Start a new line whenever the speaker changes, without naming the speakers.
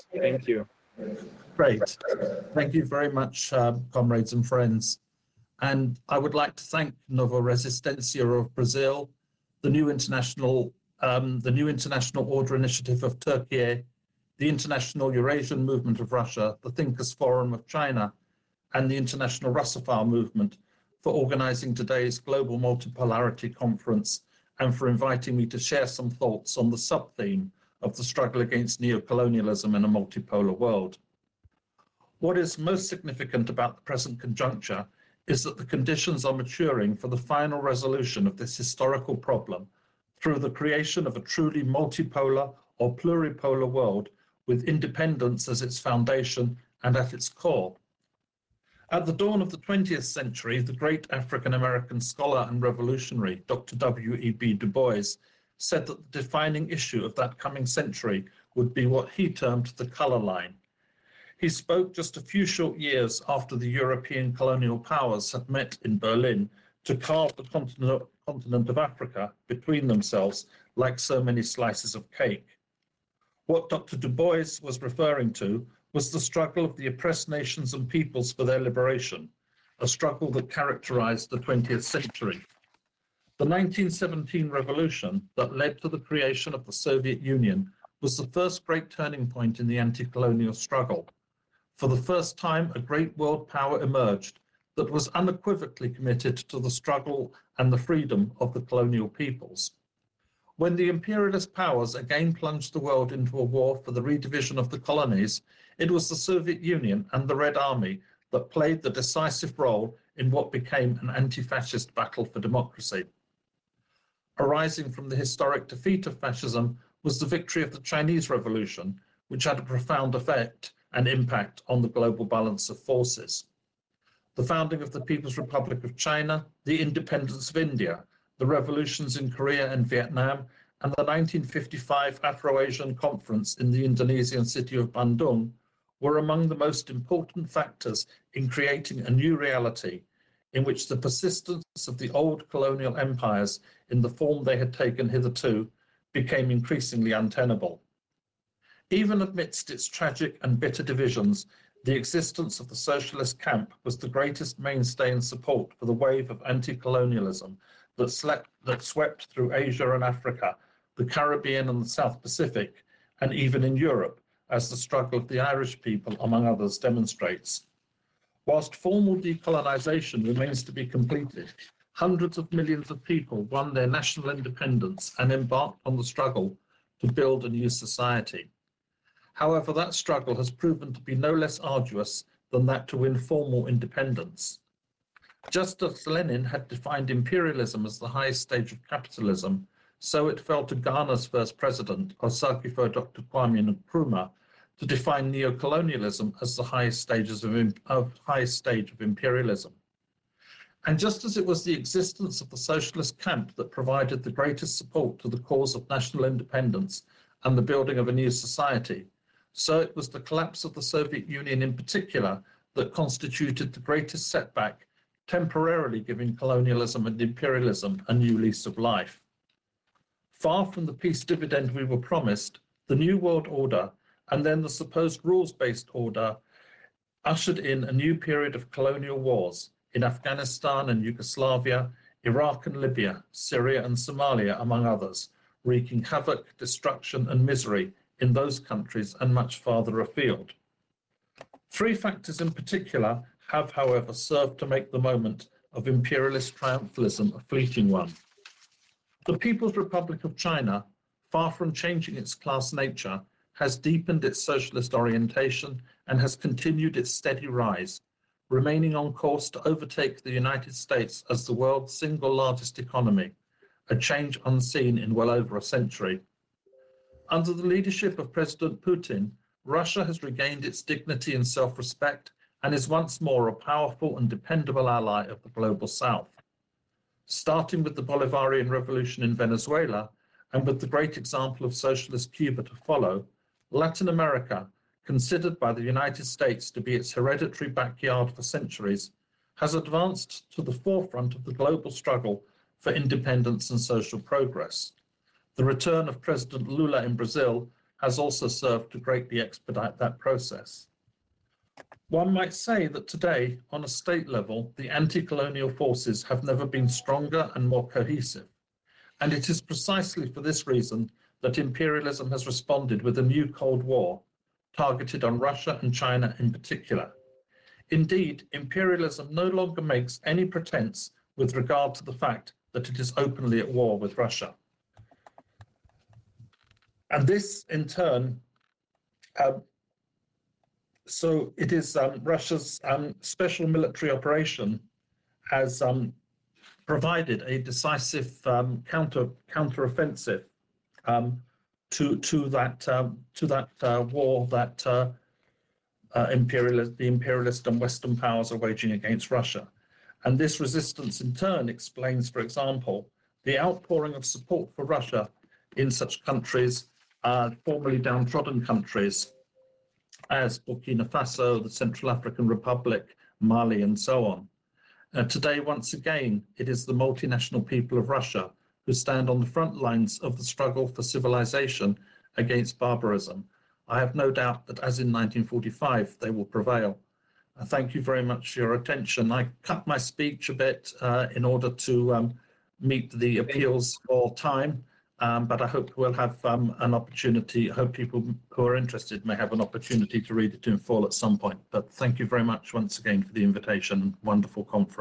Thank you.
Great. Thank you very much, comrades and friends. And I would like to thank Nova Resistência of Brazil, the New International Order Initiative of Turkey, the International Eurasian Movement of Russia, the Thinkers Forum of China, and the International Russophile Movement for organizing today's Global Multipolarity Conference and for inviting me to share some thoughts on the sub-theme of the struggle against neocolonialism in a multipolar world. What is most significant about the present conjuncture is that the conditions are maturing for the final resolution of this historical problem through the creation of a truly multipolar or pluripolar world with independence as its foundation and at its core. At the dawn of the 20th century, the great African-American scholar and revolutionary, Dr. W.E.B. Du Bois, said that the defining issue of that coming century would be what he termed the color line. He spoke just a few short years after the European colonial powers had met in Berlin to carve the continent of Africa between themselves like so many slices of cake. What Dr. Du Bois was referring to was the struggle of the oppressed nations and peoples for their liberation, a struggle that characterized the 20th century. The 1917 revolution that led to the creation of the Soviet Union was the first great turning point in the anti-colonial struggle. For the first time, a great world power emerged that was unequivocally committed to the struggle and the freedom of the colonial peoples. When the imperialist powers again plunged the world into a war for the redivision of the colonies, it was the Soviet Union and the Red Army that played the decisive role in what became an anti-fascist battle for democracy. Arising from the historic defeat of fascism was the victory of the Chinese Revolution, which had a profound effect and impact on the global balance of forces. The founding of the People's Republic of China, the independence of India, the revolutions in Korea and Vietnam, and the 1955 Afro-Asian Conference in the Indonesian city of Bandung were among the most important factors in creating a new reality in which the persistence of the old colonial empires in the form they had taken hitherto became increasingly untenable. Even amidst its tragic and bitter divisions, the existence of the socialist camp was the greatest mainstay and support for the wave of anti-colonialism that swept through Asia and Africa, the Caribbean and the South Pacific, and even in Europe, as the struggle of the Irish people, among others, demonstrates. Whilst formal decolonization remains to be completed, hundreds of millions of people won their national independence and embarked on the struggle to build a new society. However, that struggle has proven to be no less arduous than that to win formal independence. Just as Lenin had defined imperialism as the highest stage of capitalism, so it fell to Ghana's first president, Osakifo Dr. Kwame Nkrumah, to define neocolonialism as the highest stage of imperialism. And just as it was the existence of the socialist camp that provided the greatest support to the cause of national independence and the building of a new society, so it was the collapse of the Soviet Union in particular that constituted the greatest setback, temporarily giving colonialism and imperialism a new lease of life. Far from the peace dividend we were promised, the New World Order and then the supposed rules-based order ushered in a new period of colonial wars in Afghanistan and Yugoslavia, Iraq and Libya, Syria and Somalia, among others, wreaking havoc, destruction and misery in those countries and much farther afield. Three factors in particular have, however, served to make the moment of imperialist triumphalism a fleeting one. The People's Republic of China, far from changing its class nature, has deepened its socialist orientation and has continued its steady rise, remaining on course to overtake the United States as the world's single largest economy, a change unseen in well over a century. Under the leadership of President Putin, Russia has regained its dignity and self-respect and is once more a powerful and dependable ally of the global South. Starting with the Bolivarian Revolution in Venezuela and with the great example of socialist Cuba to follow, Latin America, considered by the United States to be its hereditary backyard for centuries, has advanced to the forefront of the global struggle for independence and social progress. The return of President Lula in Brazil has also served to greatly expedite that process. One might say that today, on a state level, the anti-colonial forces have never been stronger and more cohesive. And it is precisely for this reason that imperialism has responded with a new Cold War, targeted on Russia and China in particular. Indeed, imperialism no longer makes any pretense with regard to the fact that it is openly at war with Russia. And this, in turn, so it is Russia's special military operation has provided a decisive counteroffensive to that war that the imperialist and Western powers are waging against Russia. And this resistance in turn explains, for example, the outpouring of support for Russia in such countries, formerly downtrodden countries, as Burkina Faso, the Central African Republic, Mali, and so on. Today, once again, it is the multinational people of Russia who stand on the front lines of the struggle for civilization against barbarism. I have no doubt that, as in 1945, they will prevail. Thank you very much for your attention. I cut my speech a bit in order to meet the appeals for time, but I hope we'll have an opportunity. I hope people who are interested may have an opportunity to read it in full at some point. But thank you very much once again for the invitation. Wonderful conference.